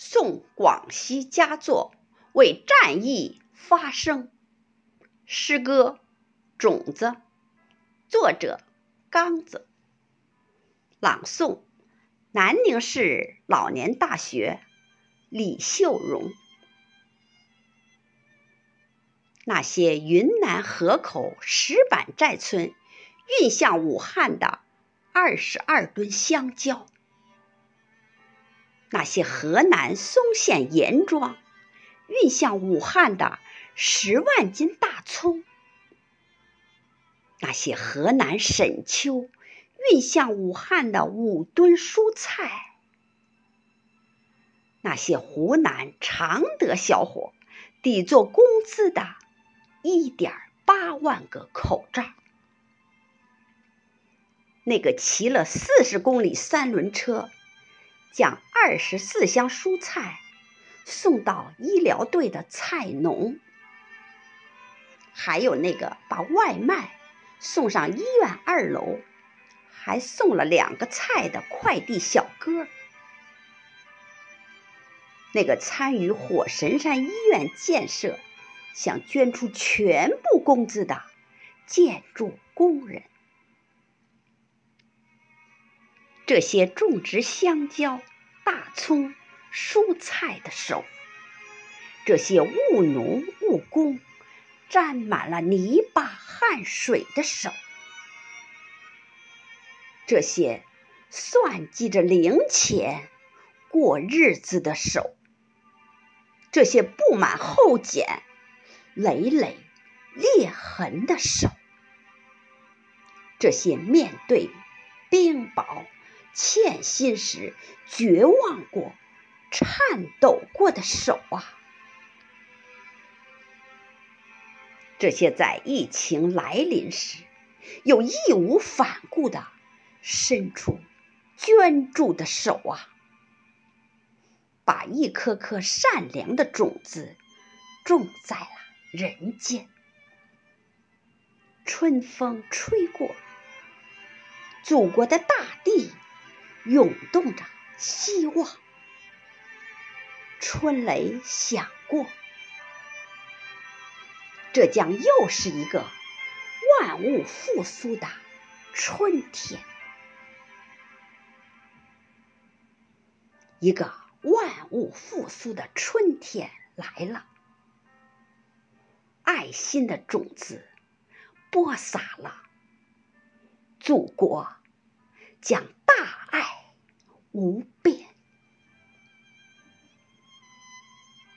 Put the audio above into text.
颂广西佳作，为战役发声。诗歌种子，作者刚子。朗诵南宁市老年大学李秀荣。那些云南河口石板寨村运向武汉的22吨香蕉，那些河南嵩县严庄运向武汉的10万斤大葱，那些河南沈丘运向武汉的5吨蔬菜，那些湖南常德小伙抵做工资的1.8万个口罩，那个骑了40公里3轮车将24箱蔬菜送到医疗队的菜农，还有那个把外卖送上医院2楼还送了2个菜的快递小哥，那个参与火神山医院建设想捐出全部工资的建筑工人，这些种植香蕉、大葱、蔬菜的手，这些务农务工沾满了泥巴汗水的手，这些算计着零钱过日子的手，这些布满厚茧累累裂痕的手，这些面对冰雹欠薪时绝望过颤抖过的手啊，这些在疫情来临时又义无反顾地伸出捐助的手啊，把一颗颗善良的种子种在了人间。春风吹过，祖国的大地涌动着希望，春雷响过，这将又是一个万物复苏的春天，一个万物复苏的春天来了，爱心的种子播撒了，祖国将大爱无边。